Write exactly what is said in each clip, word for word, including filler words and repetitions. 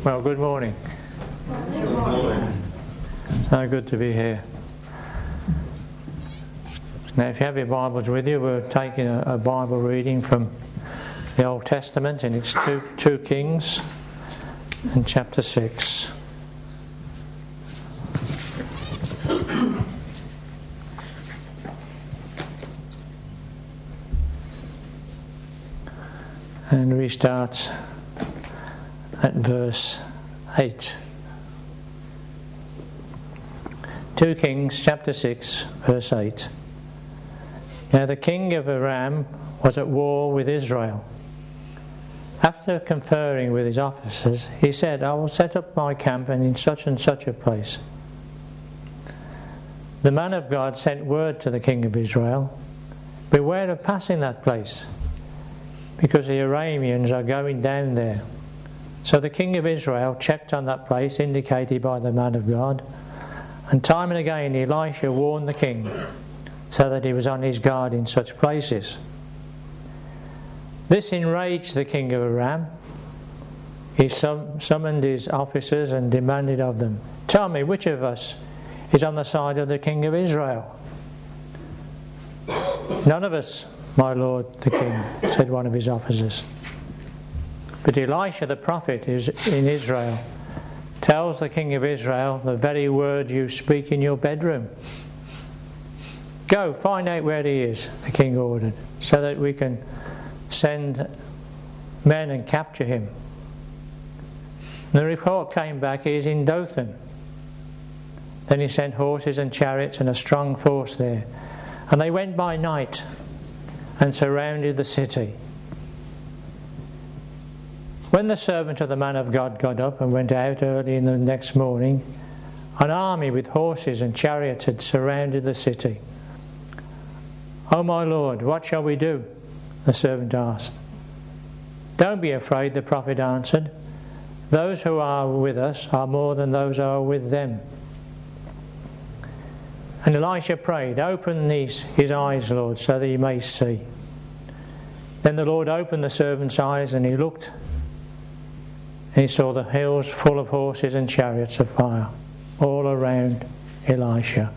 Well, good morning. Good morning. So good to be here. Now, if you have your Bibles with you, we're taking a, a Bible reading from the Old Testament, and it's two, two Kings and chapter six. And we start at verse eight. two Kings chapter six, verse eight. Now the king of Aram was at war with Israel. After conferring with his officers, he said, I will set up my camp in such and such a place. The man of God sent word to the king of Israel, beware of passing that place, because the Arameans are going down there. So the king of Israel checked on that place indicated by the man of God, and time and again Elisha warned the king, so that he was on his guard in such places. This enraged the king of Aram. He sum- summoned his officers and demanded of them, tell me, which of us is on the side of the king of Israel? None of us, my lord the king, said one of his officers. But Elisha the prophet is in Israel, tells the king of Israel the very word you speak in your bedroom. Go, find out where he is, the king ordered, so that we can send men and capture him. The report came back, he is in Dothan. Then he sent horses and chariots and a strong force there, and they went by night and surrounded the city. When the servant of the man of God got up and went out early in the next morning, an army with horses and chariots had surrounded the city. Oh my lord, what shall we do? The servant asked. Don't be afraid, the prophet answered. Those who are with us are more than those who are with them. And Elisha prayed, open these, his eyes, Lord, so that he may see. Then the Lord opened the servant's eyes, and he looked, and he saw the hills full of horses and chariots of fire all around Elisha.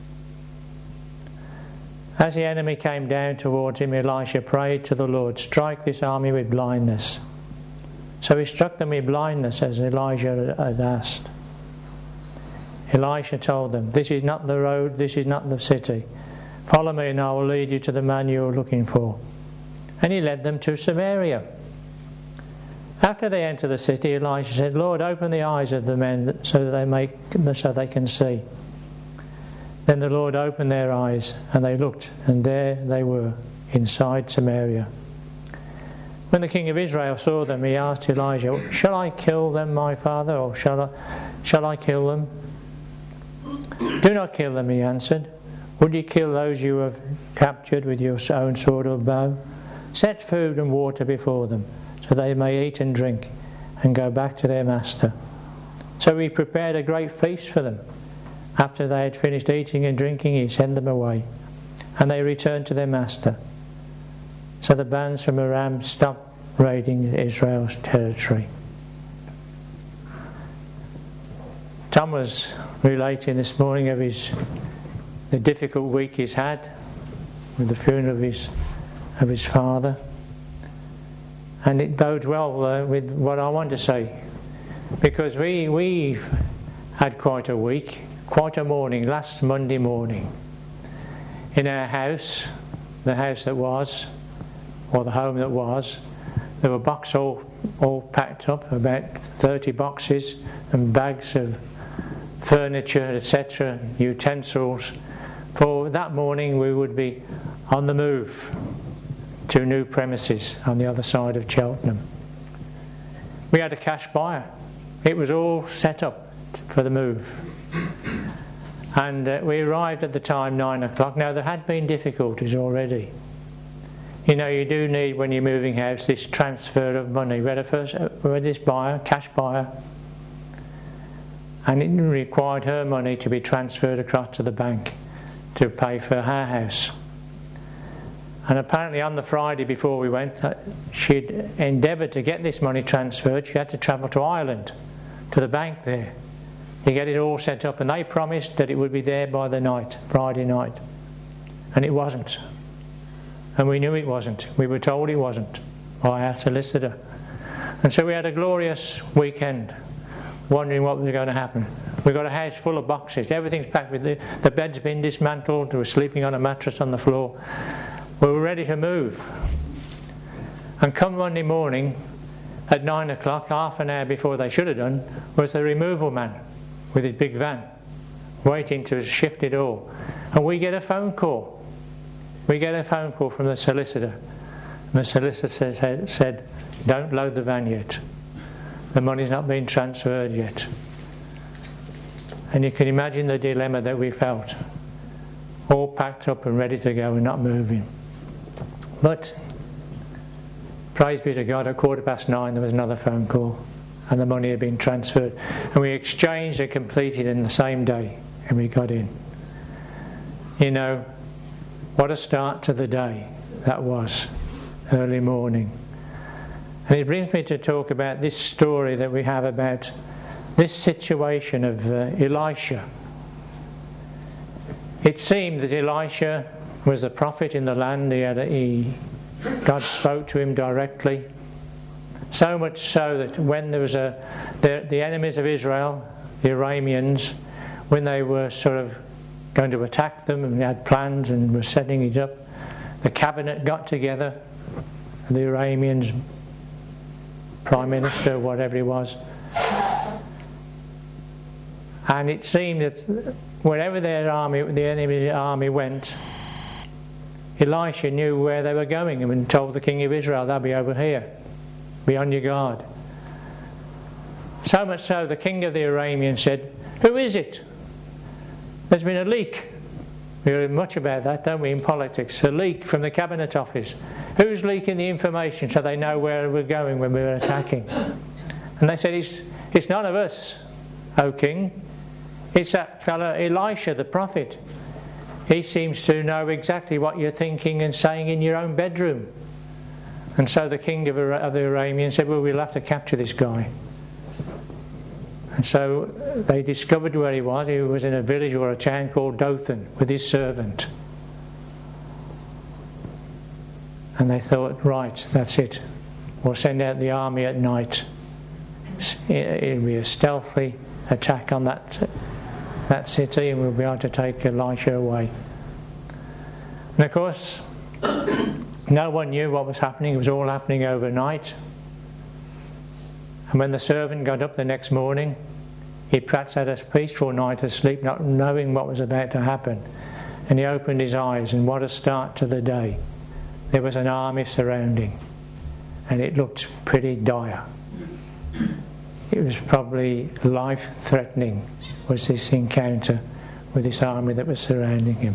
As the enemy came down towards him, Elisha prayed to the Lord, strike this army with blindness. So he struck them with blindness as Elijah had asked. Elisha told them, this is not the road, this is not the city. Follow me and I will lead you to the man you are looking for. And he led them to Samaria. After they entered the city, Elisha said, Lord, open the eyes of the men so that they may, so they can see. Then the Lord opened their eyes, and they looked, and there they were, inside Samaria. When the king of Israel saw them, he asked Elijah, shall I kill them, my father, or shall I, shall I kill them? Do not kill them, he answered. Would you kill those you have captured with your own sword or bow? Set food and water before them, so they may eat and drink, and go back to their master. So he prepared a great feast for them. After they had finished eating and drinking, he sent them away, and they returned to their master. So the bands from Aram stopped raiding Israel's territory. Tom was relating this morning of his the difficult week he's had with the funeral of his of his father, and it bodes well uh, with what I want to say, because we we've had quite a week. Quite a morning, last Monday morning, in our house, the house that was, or the home that was, there were boxes all, all packed up, about thirty boxes and bags of furniture, et cetera, utensils. For that morning we would be on the move to new premises on the other side of Cheltenham. We had a cash buyer. It was all set up for the move. And uh, we arrived at the time nine o'clock. Now there had been difficulties already. You know, you do need, when you're moving house, this transfer of money. We had, a first, uh, we had this buyer, cash buyer, and it required her money to be transferred across to the bank to pay for her house. And apparently on the Friday before we went, she'd endeavoured to get this money transferred. She had to travel to Ireland to the bank there to get it all set up, and they promised that it would be there by the night, Friday night, and it wasn't. And we knew it wasn't. We were told it wasn't by our solicitor. And so we had a glorious weekend, wondering what was going to happen. We got a house full of boxes. Everything's packed with the, the bed's been dismantled. We were sleeping on a mattress on the floor. We were ready to move. And come Monday morning at nine o'clock, half an hour before they should have done, was the removal man with his big van, waiting to shift it all. And we get a phone call. We get a phone call from the solicitor. And the solicitor said, said, don't load the van yet. The money's not been transferred yet. And you can imagine the dilemma that we felt. All packed up and ready to go and not moving. But praise be to God, at quarter past nine there was another phone call and the money had been transferred. And we exchanged and completed in the same day and we got in. You know, what a start to the day that was, early morning. And it brings me to talk about this story that we have about this situation of uh, Elisha. It seemed that Elisha was a prophet in the land. He had a, he, God spoke to him directly. So much so that when there was a the, the enemies of Israel, the Arameans, when they were sort of going to attack them and had plans and were setting it up, the cabinet got together, the Arameans, prime minister, whatever he was, and it seemed that wherever their army, the enemy's army went, Elisha knew where they were going and told the king of Israel, they'll be over here, be on your guard. So much so the king of the Arameans said, who is it? There's been a leak. We hear much about that, don't we, in politics? A leak from the cabinet office. Who's leaking the information so they know where we're going when we're attacking? And they said, it's, it's none of us, O king. It's that fellow Elisha, the prophet. He seems to know exactly what you're thinking and saying in your own bedroom. And so the king of, of the Arameans said, well, we'll have to capture this guy. And so they discovered where he was. He was in a village or a town called Dothan with his servant. And they thought, right, that's it. We'll send out the army at night. It'll be a stealthy attack on that, that city, and we'll be able to take Elisha away. And of course, no one knew what was happening. It was all happening overnight. And when the servant got up the next morning, he perhaps had a peaceful night of sleep, not knowing what was about to happen. And he opened his eyes, and what a start to the day. There was an army surrounding, and it looked pretty dire. It was probably life-threatening, was this encounter with this army that was surrounding him.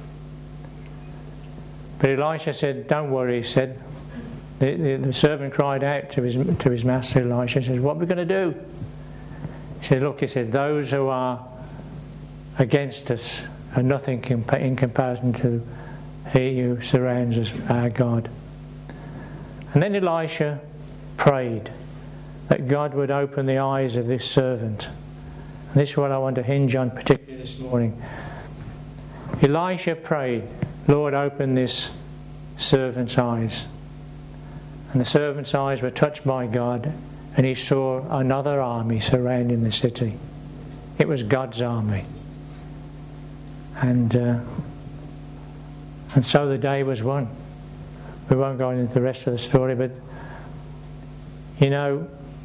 But Elisha said, don't worry, he said. The, the, the servant cried out to his, to his master Elisha, he says, what are we going to do? He said, look, he says, those who are against us are nothing compa- in comparison to he who surrounds us, our God. And then Elisha prayed that God would open the eyes of this servant. And this is what I want to hinge on particularly this morning. Elisha prayed, Lord, open this servant's eyes. And the servant's eyes were touched by God, and he saw another army surrounding the city. It was God's army. And uh, and so the day was won. We won't go into the rest of the story, but you know,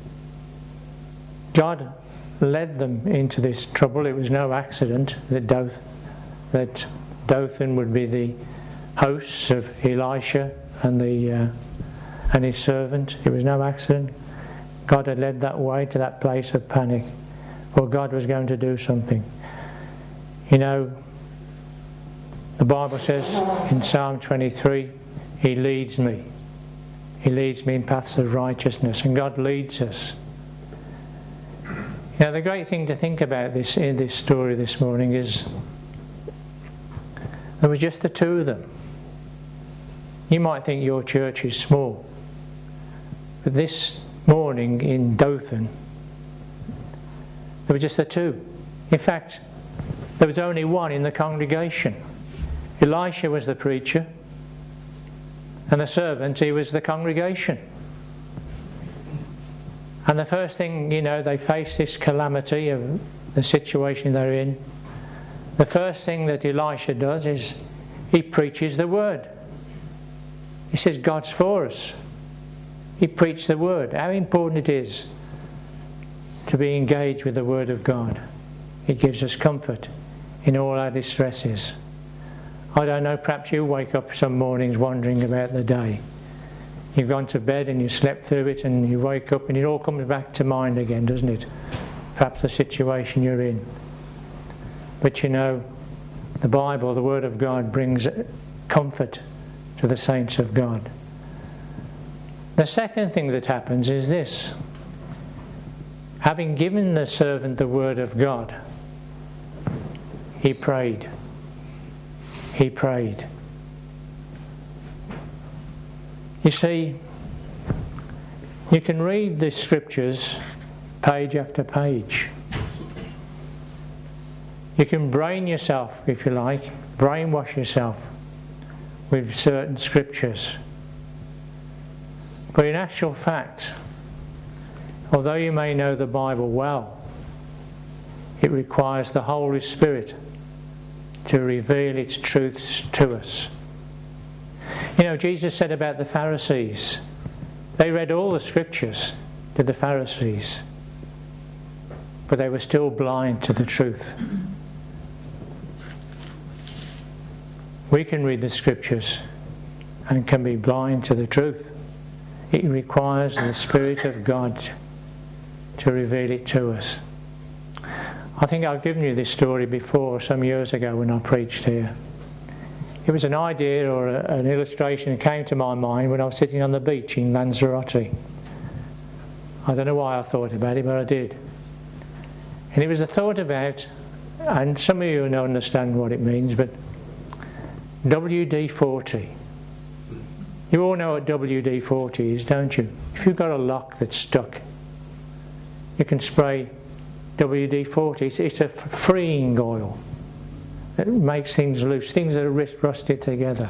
God led them into this trouble. It was no accident that Doth, that Dothan would be the hosts of Elisha and the uh, and his servant. It was no accident. God had led that way to that place of panic, or God was going to do something. You know, the Bible says in Psalm twenty-three, He leads me. He leads me in paths of righteousness, and God leads us. Now, the great thing to think about this in this story this morning is there was just the two of them. You might think your church is small, but this morning in Dothan, There were just the two. In fact, there was only one in the congregation. Elisha was the preacher, and the servant, he was the congregation. And the first thing, you know, they face this calamity of the situation they're in. The first thing that Elisha does is he preaches the word. He says, God's for us. He preached the word. How important it is to be engaged with the word of God. It gives us comfort in all our distresses. I don't know, perhaps you wake up some mornings wondering about the day. You've gone to bed and you slept through it, and you wake up and it all comes back to mind again, doesn't it? Perhaps the situation you're in. But you know, the Bible, the Word of God, brings comfort to the saints of God. The second thing that happens is this. Having given the servant the Word of God, he prayed. He prayed. You see, you can read the scriptures page after page. You can brain yourself, if you like, brainwash yourself with certain scriptures. But in actual fact, although you may know the Bible well, it requires the Holy Spirit to reveal its truths to us. You know, Jesus said about the Pharisees, they read all the scriptures to the Pharisees, but they were still blind to the truth. We can read the scriptures and can be blind to the truth. It requires the Spirit of God to reveal it to us. I think I've given you this story before, some years ago when I preached here. It was an idea or a, an illustration that came to my mind when I was sitting on the beach in Lanzarote. I don't know why I thought about it, but I did. And it was a thought about, and some of you will understand what it means, but W D forty. You all know what W D forty is, don't you? If you've got a lock that's stuck, you can spray W D forty. It's, it's a freeing oil. It makes things loose, things that are rusted together.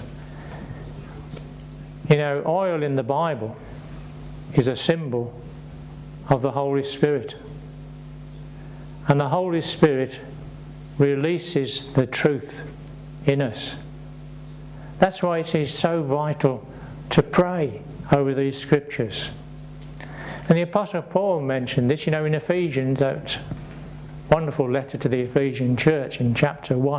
You know, oil in the Bible is a symbol of the Holy Spirit. And the Holy Spirit releases the truth in us. That's why it is so vital to pray over these scriptures. And the Apostle Paul mentioned this, you know, in Ephesians, that wonderful letter to the Ephesian church in chapter one.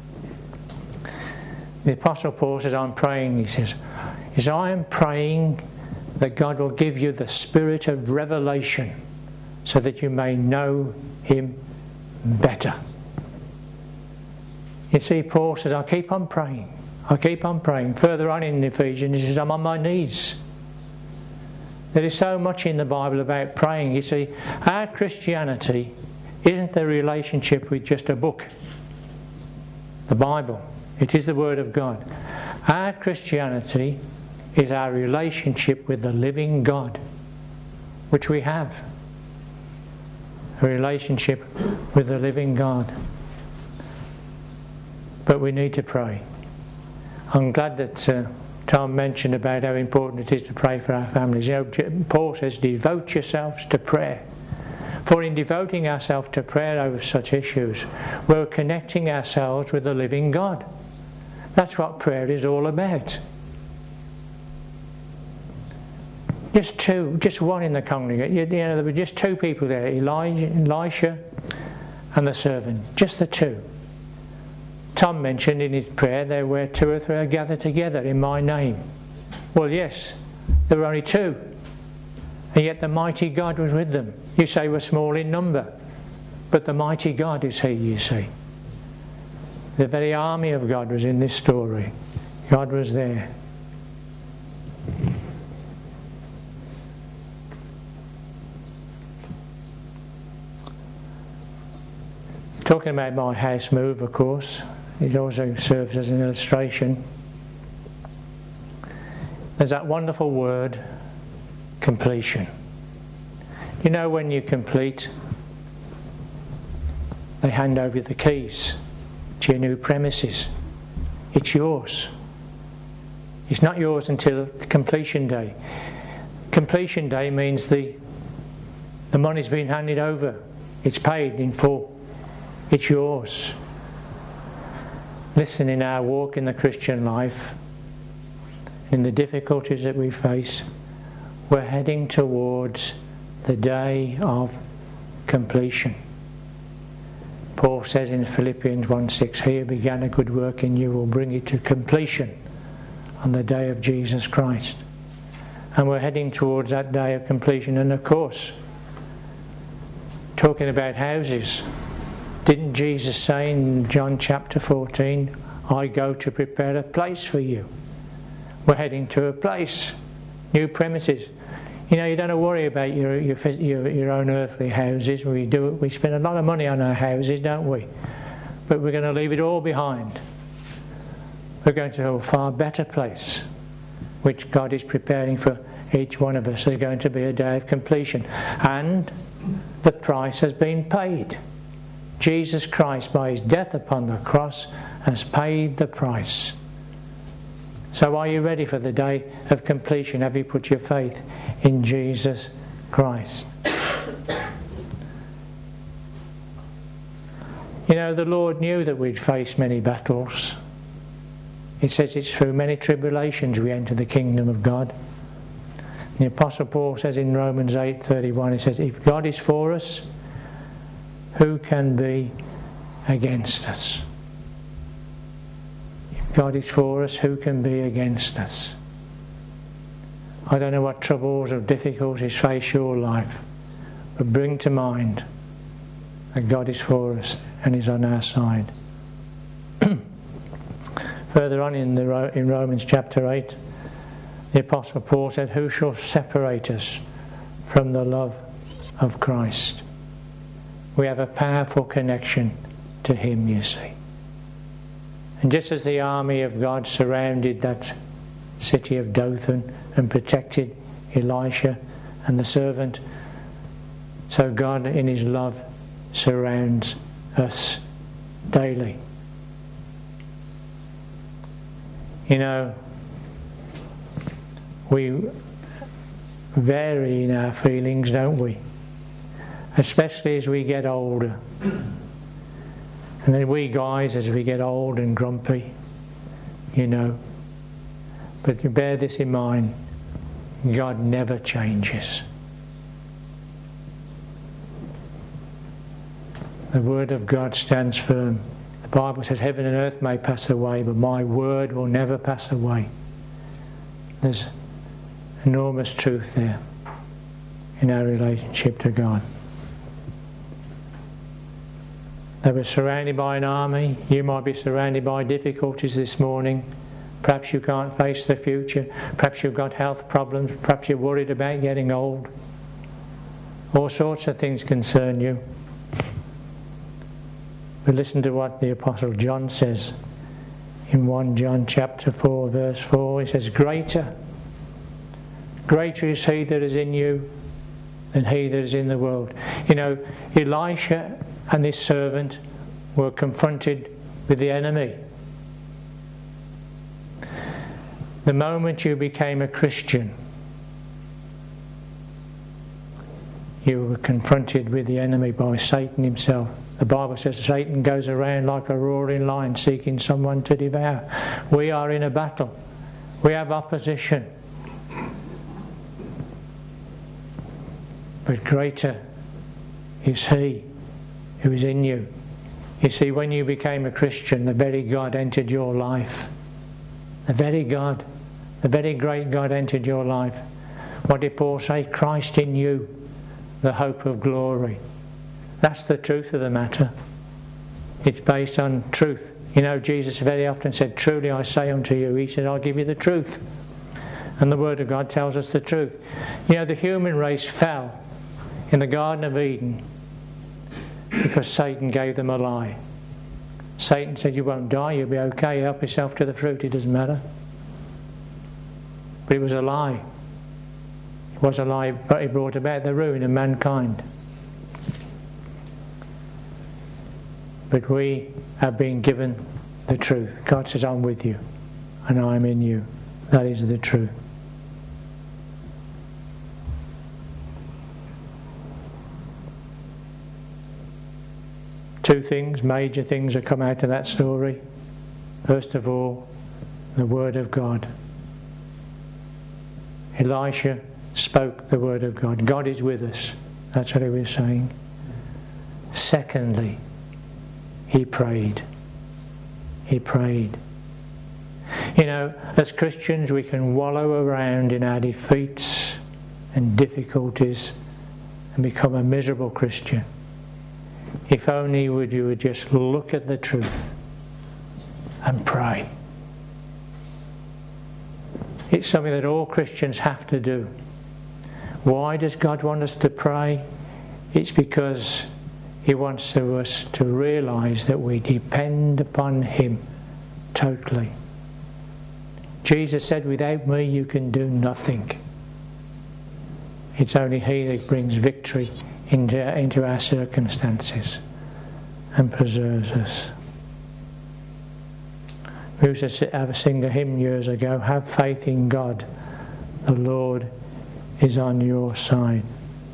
The Apostle Paul says, I'm praying, he says, is I am praying that God will give you the spirit of revelation so that you may know him better. You see, Paul says, I keep on praying. I keep on praying. Further on in Ephesians, he says, I'm on my knees. There is so much in the Bible about praying. You see, our Christianity isn't the relationship with just a book, the Bible. It is the Word of God. Our Christianity is our relationship with the living God, which we have. A relationship with the living God. But we need to pray. I'm glad that uh, Tom mentioned about how important it is to pray for our families. You know, Paul says, devote yourselves to prayer. For in devoting ourselves to prayer over such issues, we're connecting ourselves with the living God. That's what prayer is all about. Just two, just one in the congregation. You know, there were just two people there, Elijah, Elisha and the servant. Just the two. Tom mentioned in his prayer, there were two or three are gathered together in my name. Well, yes, there were only two. And yet the mighty God was with them. You say we're small in number, but the mighty God is He, you see. The very army of God was in this story. God was there. Talking about my house move, of course, it also serves as an illustration. There's that wonderful word, completion. You know, when you complete, they hand over the keys to your new premises. It's yours. It's not yours until completion day. Completion day means the the money's been handed over. It's paid in full. It's yours. Listen, in our walk in the Christian life, in the difficulties that we face, we're heading towards the day of completion. Paul says in Philippians one six, "He who began a good work in you will bring it to completion on the day of Jesus Christ." And we're heading towards that day of completion. And of course, talking about houses, didn't Jesus say in John chapter fourteen, "I go to prepare a place for you"? We're heading to a place, new premises. You know, you don't have to worry about your your your, your own earthly houses. We do we spend a lot of money on our houses, don't we? But we're going to leave it all behind. We're going to a far better place, which God is preparing for each one of us. There's going to be a day of completion, and the price has been paid. Jesus Christ, by his death upon the cross, has paid the price. So are you ready for the day of completion? Have you put your faith in Jesus Christ? You know, the Lord knew that we'd face many battles. It says it's through many tribulations we enter the kingdom of God. The Apostle Paul says in Romans eight thirty-one, he says, "If God is for us, who can be against us?" If God is for us, who can be against us? I don't know what troubles or difficulties face your life, but bring to mind that God is for us and is on our side. Further on in the in Romans chapter eight, the Apostle Paul said, "Who shall separate us from the love of Christ?" We have a powerful connection to him, you see. And just as the army of God surrounded that city of Dothan and protected Elisha and the servant, so God in his love surrounds us daily. You know, we vary in our feelings, don't we? Especially as we get older. And then we guys, as we get old and grumpy, you know. But you bear this in mind, God never changes. The word of God stands firm. The Bible says heaven and earth may pass away, but my word will never pass away. There's enormous truth there in our relationship to God. They were surrounded by an army. You might be surrounded by difficulties this morning. Perhaps you can't face the future. Perhaps you've got health problems. Perhaps you're worried about getting old. All sorts of things concern you. But listen to what the Apostle John says in First John chapter four, verse four. He says, Greater, greater is he that is in you than he that is in the world. You know, Elisha and his servant were confronted with the enemy. The moment you became a Christian, you were confronted with the enemy by Satan himself. The Bible says Satan goes around like a roaring lion seeking someone to devour. We are in a battle. We have opposition. But greater is he who is in you. You see, when you became a Christian, the very God entered your life. The very God, the very great God entered your life. What did Paul say? Christ in you, the hope of glory. That's the truth of the matter. It's based on truth. You know, Jesus very often said, truly I say unto you. He said, I'll give you the truth. And the Word of God tells us the truth. You know, the human race fell in the Garden of Eden because Satan gave them a lie. Satan said, you won't die, you'll be okay, help yourself to the fruit, it doesn't matter. But it was a lie. It was a lie, but it brought about the ruin of mankind. but we have been given the truth. God says, I'm with you and I'm in you. That is the truth. Two things, major things that come out of that story. First of all, the Word of God. Elisha spoke the Word of God. God is with us. That's what he was saying. Secondly, he prayed. He prayed. You know, as Christians we can wallow around in our defeats and difficulties and become a miserable Christian. If only would you would just look at the truth and pray. It's something that all Christians have to do. Why does God want us to pray? It's because he wants us to realise that we depend upon him totally. Jesus said, without me you can do nothing. It's only he that brings victory into, into our circumstances and preserves us. We used to have a sing a hymn years ago, have faith in God, the Lord is on your side.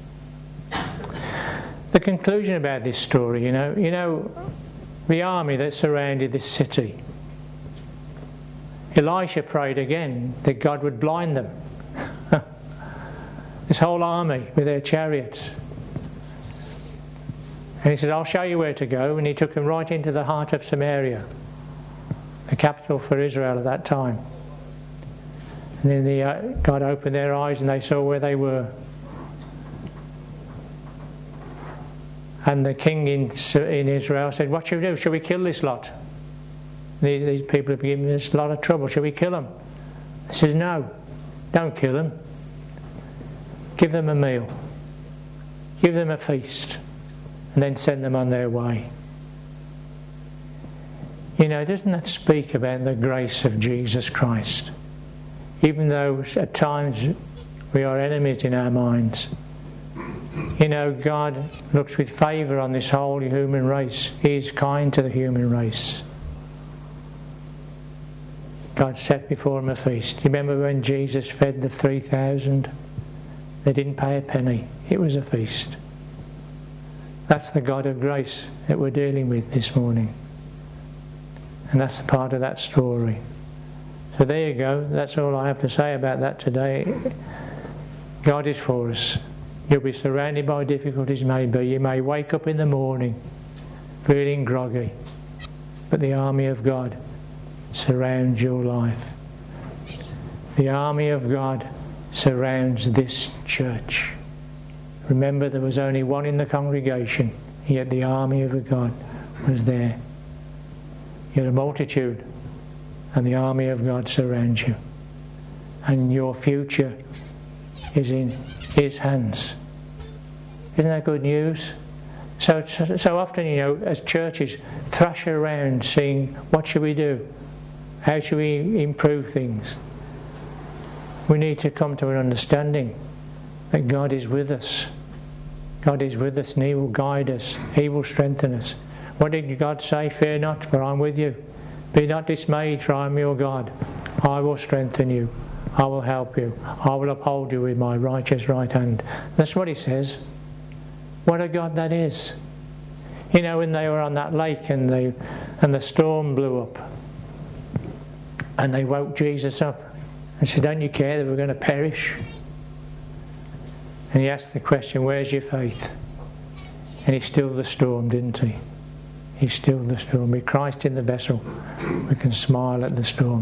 The conclusion about this story, you know, you know, the army that surrounded this city, Elisha prayed again that God would blind them. This whole army with their chariots. And he said, I'll show you where to go. And he took them right into the heart of Samaria, the capital for Israel at that time. And then the, uh, God opened their eyes and they saw where they were. And the king in, in Israel said, what shall we do? Shall we kill this lot? These, these people have given us a lot of trouble. Shall we kill them? He says, no, don't kill them. Give them a meal. Give them a feast. And then send them on their way. You know, doesn't that speak about the grace of Jesus Christ? Even though at times we are enemies in our minds. You know, God looks with favour on this whole human race. He is kind to the human race. God set before him a feast. You remember when Jesus fed the three thousand? They didn't pay a penny. It was a feast. That's the God of grace that we're dealing with this morning. And that's a part of that story. So there you go. That's all I have to say about that today. God is for us. You'll be surrounded by difficulties maybe. You may wake up in the morning feeling groggy. But the army of God surrounds your life. The army of God surrounds this church. Remember, there was only one in the congregation, yet the army of God was there. You're a multitude, and the army of God surrounds you. And your future is in his hands. Isn't that good news? So, so, so often, you know, as churches thrash around seeing what should we do? How should we improve things? We need to come to an understanding that God is with us. God is with us and he will guide us. He will strengthen us. What did God say? Fear not, for I'm with you. Be not dismayed, for I'm your God. I will strengthen you. I will help you. I will uphold you with my righteous right hand. That's what he says. What a God that is. You know, when they were on that lake and they and the storm blew up and they woke Jesus up and said, don't you care that we're going to perish? And he asked the question, where's your faith? And he stilled the storm, didn't he? He stilled the storm. With Christ in the vessel, we can smile at the storm.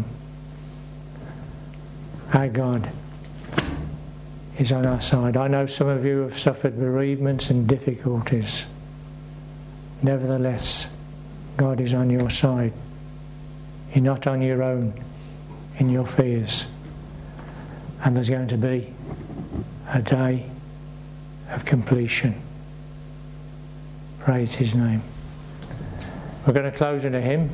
Our God is on our side. I know some of you have suffered bereavements and difficulties. Nevertheless, God is on your side. You're not on your own in your fears. And there's going to be a day of completion. Praise his name. We're going to close in a hymn.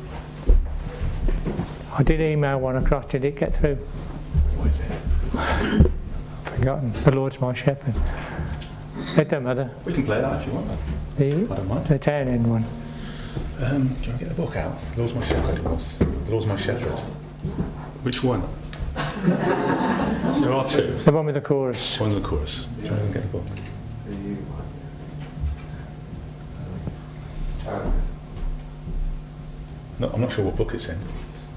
I did email one across. Did it get through? What is it? Forgotten. The Lord's my shepherd. It don't matter. We can play that if you want. The, I don't mind. the town end one. Um, do you want to get the book out? The Lord's My Shepherd it was. The Lord's My Shepherd. Which one? There are two. The one with the chorus. One's the chorus. Do you want to get the book? No, I'm not sure what book it's in.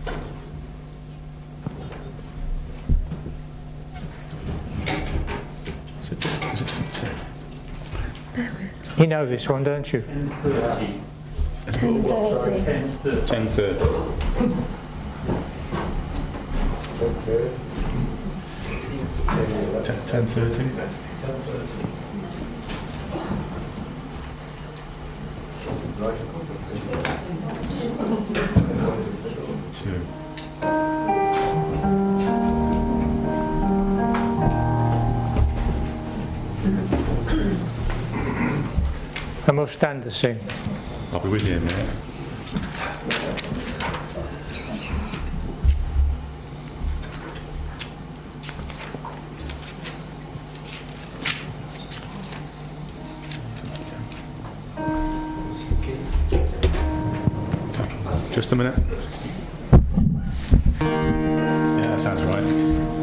Is it, is it two? You know this one, don't you? ten thirty. ten thirty. ten thirty? Two. And we'll stand to sing. I'll be with you in a minute. Just a minute. Yeah, that sounds right.